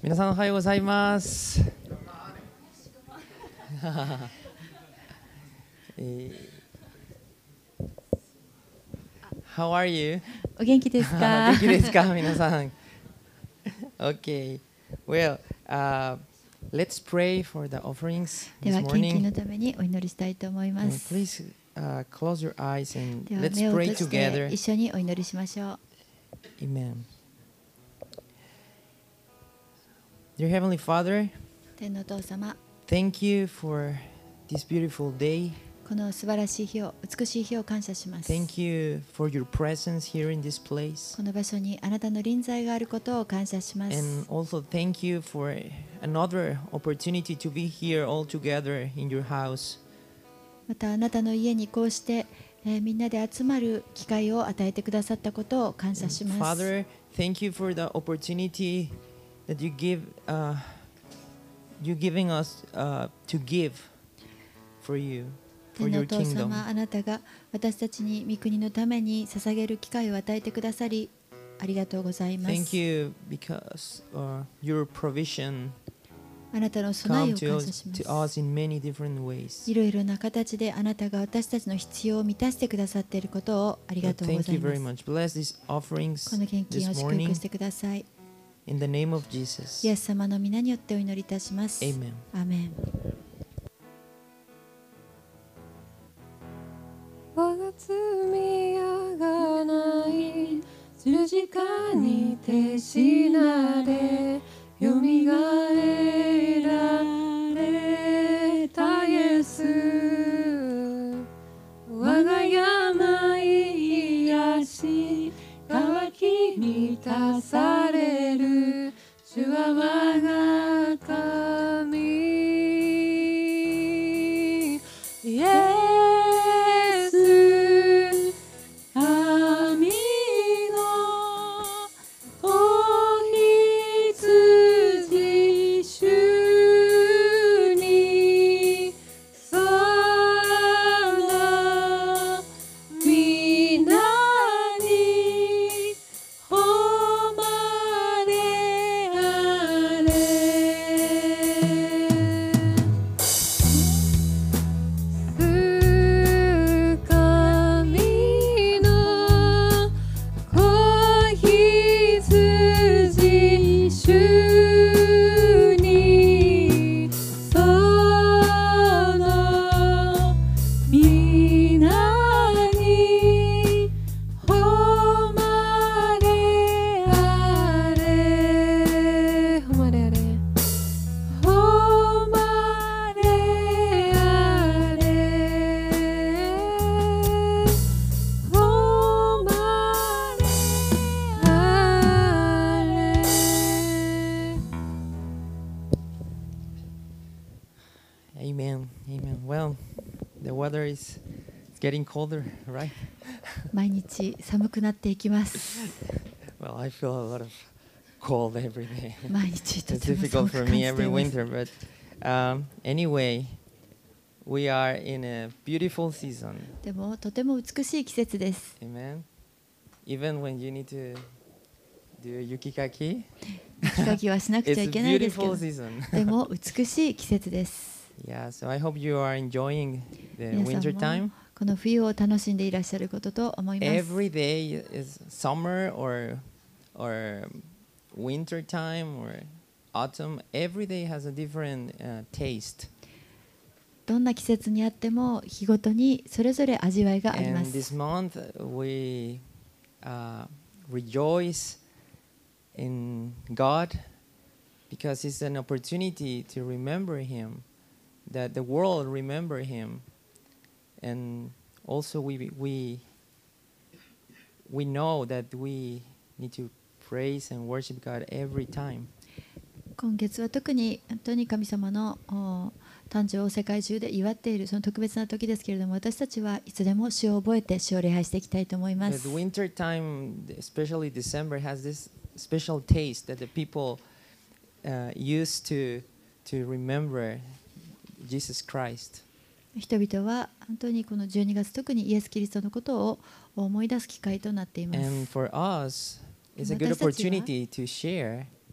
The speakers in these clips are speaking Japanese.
皆さんおはようございます。How are you? お元気ですか？ 元気ですか皆さん。Okay. Well, let's pray for the offerings で this は献金 morning. のためにお祈りしたいと思いま And す。 please close your eyes and では let's 目を pray 閉じて together. 一緒にお祈りしましょう。 Amen. Dear Heavenly Father, 天のお父様、 thank you for this beautiful day. この素晴らしい日を、美しい日を感謝します。 Thank you for your presence here in this place. この場所にあなたの臨在があることを感謝しま And す。 also thank you for another opportunity to be here all together in your house. またあなたの家にこうして、みんなで集まる機会を与えてくださったことを感謝します。 Father, thank you for the opportunity that you're giving us to give for you, for 天のお your 父 kingdom. 様、あなたが私たちに御国のために捧げる機会を与えてくださりありがとうございます。 Thank you because your provision あなたの備え come を to 感 us, 謝しま to す。 us in many different ways. いろいろな形であなたが私たちの必要を満たしてくださっていることをありが Lord, とうご thank ざ you いま very す。 much. Bless these offerings この献金 this を祝福 morning してください。 in the name of Jesus. イエス様の皆によってお祈りいたします。 Amen. アーメン。 我が罪あがない十字架にて死なれよみがえられたイエス我が病癒し渇き満たされる主は我が神イエス神の子羊主にその皆に誉れあれ神の子羊主にその皆に誉れあれ誉れあれ誉れあれ誉れあれ Amen. Amen. Well, the weather is it's getting colder, right? 毎日寒くなっていきます。 Well, I feel a lot of cold every day. 毎日と It's ても difficult 寒く for 感 me じて every います。 winter, but anyway, we are in a beautiful season. でもとても美しい季節です。 Amen. Even when you need to do yukikaki, 雪かきはしなくちゃ it's い a けないですけ beautiful ど、 season. でも美しい季節です。 Yeah, so I hope you are enjoying the 皆 winter さん time. もこの冬を楽しんでいらっしゃることと思います。 Every day is summer or winter time or autumn. Every day has a different taste. どんな季節にあっても日ごとにそれぞれ味わいがありま And す。 this month we rejoice in God because it's an opportunity to remember Him, that the world remember Him, and also we know that we need to praise and worship God every time. 今月は特に本当に神様の誕生を世界中で祝っているその特別な時ですけれども、私たちはいつでも主を覚えて主を礼拝していきたいと思いま The す。 winter time, especially December, has this special taste that the people use to remember Jesus Christ. 人々は本当にこの12月特にイエス・キリストのことを思い出す機会となっています。 And for us, it's a good 私たちは opportunity to share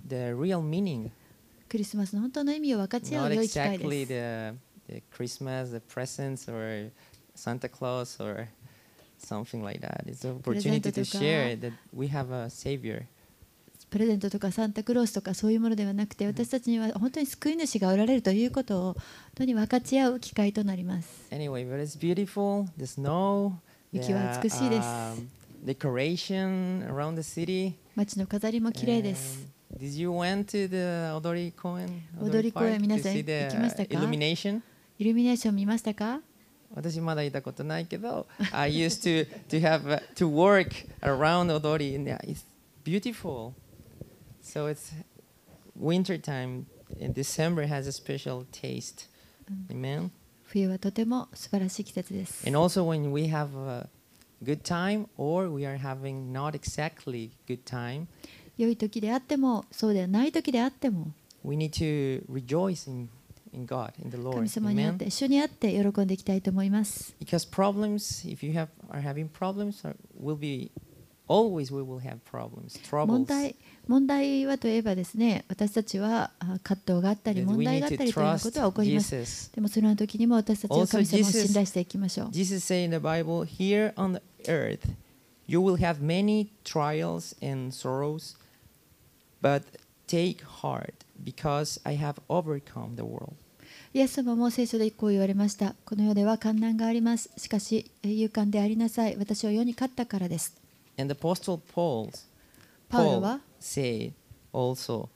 the real meaning, クリスマスの本当の意味を分かち合 not う良い機会 exactly です the Christmas, the presents, or Santa Claus, or something like that. It's an opportunity to share that we have a Savior. プレゼントとかサンタクロースとかそういうものではなくて、私たちには本当に救い主がおられるということを本当に分かち合う機会となります。 Anyway, but it's beautiful. The snow, 雪は美しいです。 decoration around the city. 街の飾りも綺麗です。 Did you went to the Odori Koen? 踊り公園 Park 皆 to さん see 行きました the か？ illumination? イルミネーション見ましたか？ 私まだ行ったことないけど、I used to have to work around Odori, and it's beautiful. So it's winter time, and December has a special taste. Amen. 冬はとても素晴らしい季節です。 And also when we have a good time, or we are having not exactly good time, 良い時であってもそうではない時であっても we need to rejoice in God, in the 神 Lord. 様にあっ Amen. て一緒にあって喜んでいきたいと思います。 Because problems, if you are having problems, will be always we will have problems, 問 troubles. 題はといえばですね、私たちは葛藤があったり That 問 we 題 need があった to りというようなこ trust とは起こります。 Jesus. でもそのような時にも私たちは Also, 神様を Jesus- 信頼していきましょう。 Jesus say in the Bible, here on the earth, you will have many trials and sorrows, but take heart, because I have overcome the world. イエス様も聖書でこう言われました。この世では患難があります。しかし勇敢でありなさい。私は世に勝ったからです。 And the Apostle Paul パウロは said also,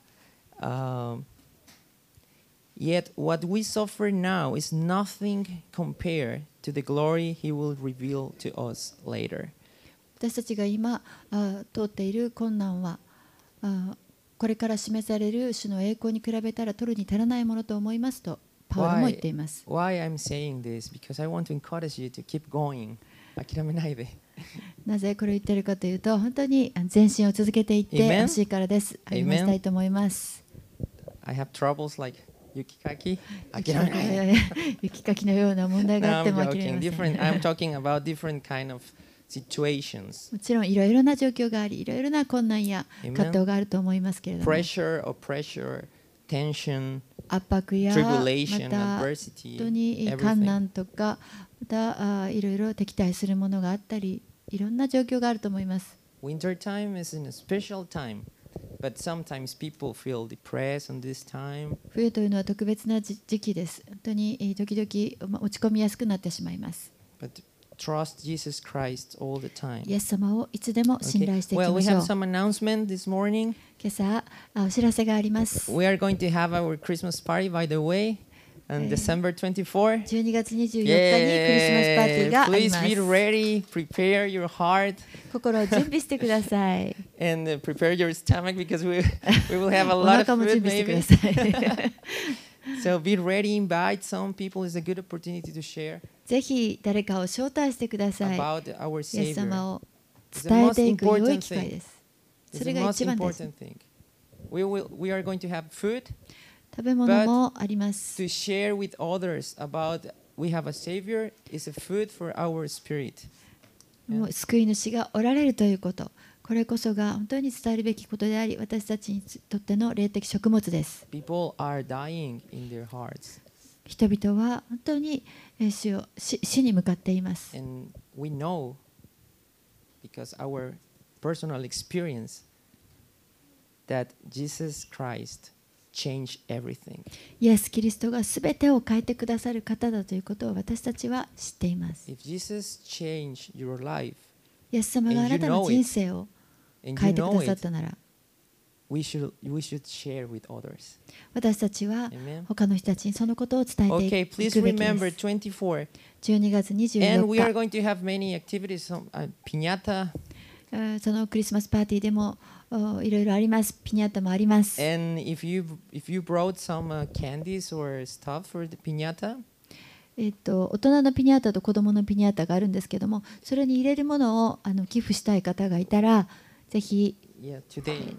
yet what we suffer now is nothing compared to the glory he will reveal to us later. 私たちが今通っている困難はこれから示される主の栄光に比べたら取るに足らないものと思いますとパウロも言っています。 Why I'm saying this? Because I want to encourage you to keep going. 諦めないで。 なぜこれを言っているかというと本当に前進を続けていってほしいからです。 Amen. 励ましたいと思います。 I have troubles like 雪かき。 雪諦めない。 雪かきのような問題があって No, も I'm 諦め joking. ません。 Different. I'm talking about different kind of situations. もちろんいろいろな状況がありいろいろな困難や Amen. 葛藤があると思いますけれども Pressure, oppression, tension, 圧迫やま tribulation, た本 adversity, 当に everything. 困難とかまたいろいろ敵対するものがあったりいろんな状況があると思います。 Winter time is in a special time, but sometimes people feel depressed on this time. 冬というのは特別な時期です。本当に時々落ち込みやすくなってしまいます。 But trust Jesus Christ all the time. イエス様をいつでも信 Okay. 頼していき Well, ま we しょう。 have some announcement this morning. 今朝お知らせがあります。 We are going to have our Christmas party, by the way, on December 24. 12月24日にクリスマスパーティーがあり Please ます。 be ready, prepare your heart, 心を準備してください。 and prepare your stomach because we will have a お lot of 腹も準 food 備してく maybe. ださい。 So be ready, invite some people. It's a good opportunity to share ぜひ誰かを招待してください。 about our イエス Savior. 様を伝えていく良い機会です。 It's そ the れが most 一番です。 important thing. We are going to have food 食べ物もあります。 to share with others about we have a Savior. It's a food for our spirit. もう救い主がおられるということ。これこそが本当に伝えるべきことであり、私たちにとっての霊的食物です。 People are dying in their hearts. 人々は本当に死に向かっています。 And we know, because our personal experience, that Jesus Christ changed everything. イエス・キリストがすべてを変えてくださる方だということを私たちは知っています。 If Jesus changed your life, イエス様があなたの人生を and 変 you えてく know ださっ it, たなら、 we should share with others. 私たちは Amen. 他の人たちにそのことを伝え Okay, てい please くべきで remember す。 24. 12月 And we are 24 going to have many activities, piñata, 日、そのクリスマスパーティーでもいろいろあります。ピニャッタもあります。 and if you brought some candies or stuff for the piñata, 大人のピニャッタと子供のピニャッタがあるんですけども、それに入れるものを寄付したい方がいたら、ぜひ yeah, today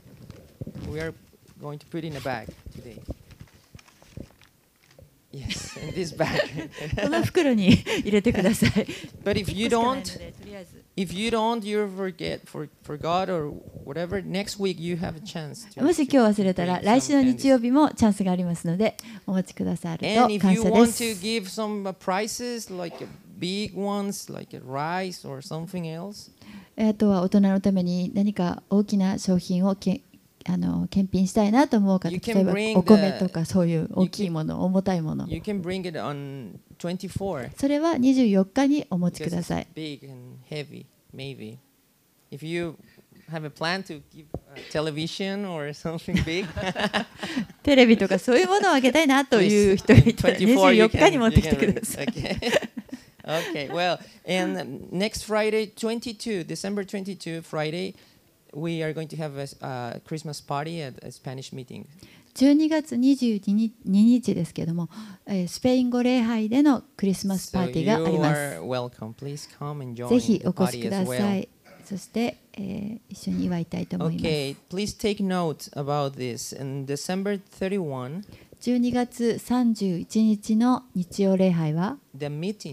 we are going to put in a bag today. Yes. in this bag. この袋に入れてください。 But if 一 you 個しかないの don't, でとりあえず if you don't, you forgot or whatever. Next week you have a chance. もし今日忘れたら bring 来週の some 日曜日もチャンスがありますのでお待ちくださる And と if 感 you 謝で want す。 to give some prizes, like big ones, like a rice or something else, あとは大人のために何か大きな商品を検品したいなと思う方、 You 例 can えば bring お米とかそういう大きいもの、重たいもの、 you can bring it on 24. それは24日にお持ちく Because だ it's さい。 big and heavy, maybe. If you have a plan to give television or something big, テレビとかそういうものをあげたいなという人がいたら 24 you 24日に can, 持っ you てきて can く bring. ださい。 Okay. Okay, well, and next Friday, December 22, Friday, we are going to have a Christmas party at a Spanish meeting. 12月22日ですけれども、スペイン語礼拝でのクリスマスパ So ーティーがあり you ま are す。 welcome. Please come and ぜ join ひ the お越し party くだ as さ well. い。そして、一緒に祝いたいと思います。 Okay, please take note about this. On December 31, 12月31日の日曜礼拝は the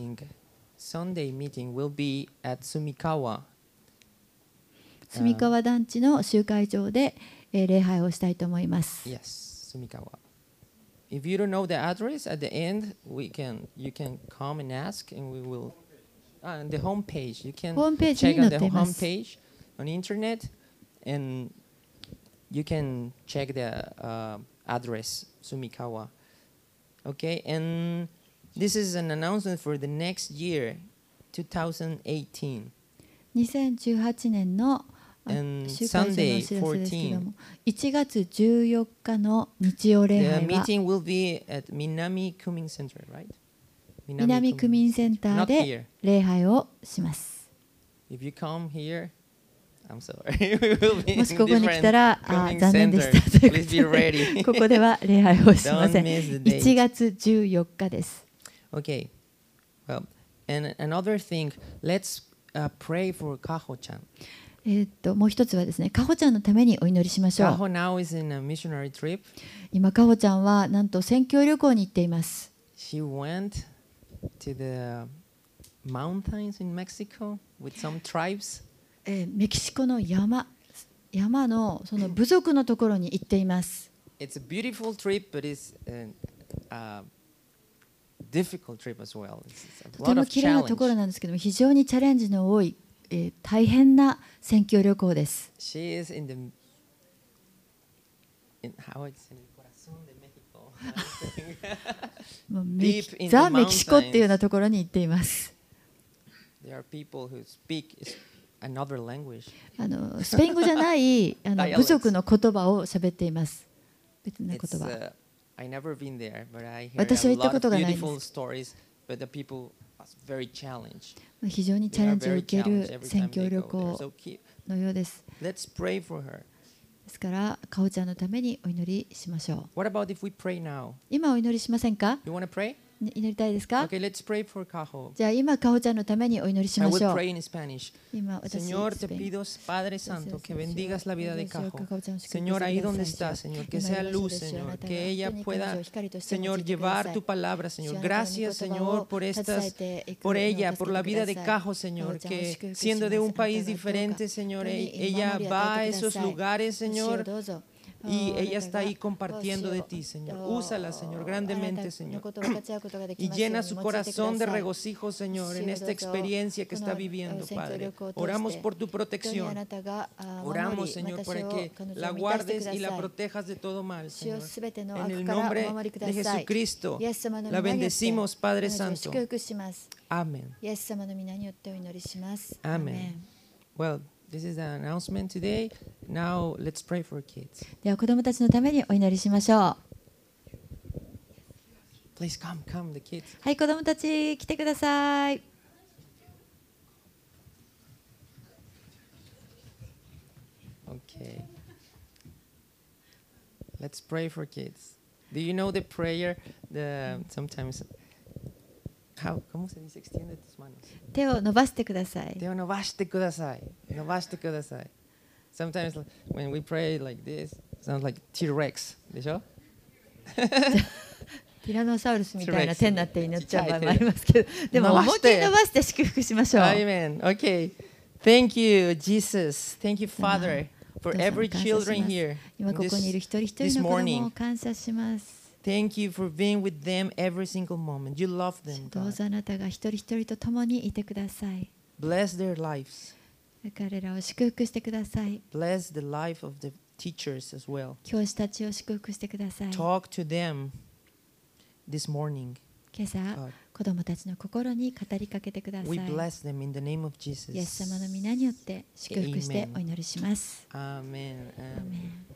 Sunday meeting will be at Sumikawa. 住川団地の集会場で、礼拝をしたいと思います。 Yes, Sumikawa. If you don't know the address, at the end you can come and ask, and we will. On the home page, you can ホームページ check に on 載 the っていま home す。 page on internet, and you can check the address Sumikawa. Okay, and this is an announcement for the next year, 2018. 2018年の And 集会場のお知ら Sunday せですけども、1月14日の日曜礼 The 拝は meeting will be at Minami Kumin Center, right? 南区民センター Not で here. 礼拝をします。 If you come here, I'm sorry. We will be もし in ここに来 different たら Kumin 残念で Center. したという Please be ことで ready. ここでは礼拝をしません。 Don't miss the date. 1月14日です。 Okay. Well, and another thing, let's pray for Kaho-chan. もう一つはですね、かほちゃんのためにお祈りしましょう。 Kaho now is in a missionary trip. 今かほちゃんはなんと宣教旅行に行っています。 She went to the mountains in Mexico with some tribes. メキシコの山のその部族のところに行っています。 It's a beautiful trip, but it's a difficult trip as well. It's と a て lot も of 綺麗なところ challenge. なんですけども、非常にチャレンジの多い、大変な宣教旅行です。 She is in how it's in el corazón de Mexico. もう Deep in the ザ・メキシコっていうようなところに行っています。 There are people who speak another language. スペイン語じゃない Dialects. 部族の言葉を喋っています。別な言 It's, 葉。 I never been there, but I hear 私は a 行った lot こ of とがないんです。 beautiful stories. But the people are very challenged. 非常にチャ They レ are ンジを very 受け challenged る every 宣 time 教 they 旅 go there. 行 So のようです。 let's pray for her. ですからかほちゃんのためにお祈りしましょう。 What about if we pray now? 今お祈りしませんか？ You want to pray? 祈りたいですか？ Okay, let's pray for Kaho. じゃあ今かほちゃんのためにお祈りし I まし will ょう。 pray in Spanish. 今私 Señor, ス te ペイン pido, Padre Santo, que bendigas la vida de Cajo. かほちゃんを祝福して Señor, くだ ahí さい donde está, Señor, que sea luz, Señor, que ella pueda, Señor, llevar tu palabra, Señor. Gracias, Señor, por ella, por la vida de Cajo, Señor, que siendo de un país diferente, Señor, ella va a esos lugares, Señor. Y ella está ahí compartiendo de ti, Señor. Úsala, Señor, grandemente, Señor. Y llena su corazón de regocijo, Señor, en esta experiencia que está viviendo, Padre. Oramos por tu protección. Oramos, Señor, para que la guardes y la protejas de todo mal, Señor. En el nombre de Jesucristo, la bendecimos, Padre Santo. Amén. Amén. Well, this is the announcement today. Now let's pray for kids. では子供たちのためにお祈りしましょう。 Please come, the kids. はい、子供たち来てください。 Okay. Let's pray for kids. Do you know the prayer? Sometimes. ¿Cómo se dice? Extiende tus manos. 手を伸ばしてください。 手を伸ばしてください。伸ばしてください。Sometimes when we pray like this, it sounds like T-Rex. でしょ？ ティラノサウルスみたいな手になって祈っちゃう場合もありますけど、でも思いっきり伸ばして祝福しましょう。 Amen. Okay. Thank you, Jesus. Thank you, Father, for every children here 今ここにいる一人一 this 人の子供を morning. 感謝します。 Thank you for being with them every single moment. You love them, どう God. ぞあなたが一人一人と共にいてください。 Bless their lives. 彼らを祝福してください。 Bless the life of the teachers as well. 教師たちを祝福してください。 Talk to them this morning. 今朝、 God. 子供たちの心に語りかけてください。 We bless them in the name of Jesus. イエス様の皆によって祝福してお祈りします。 Amen. アーメン。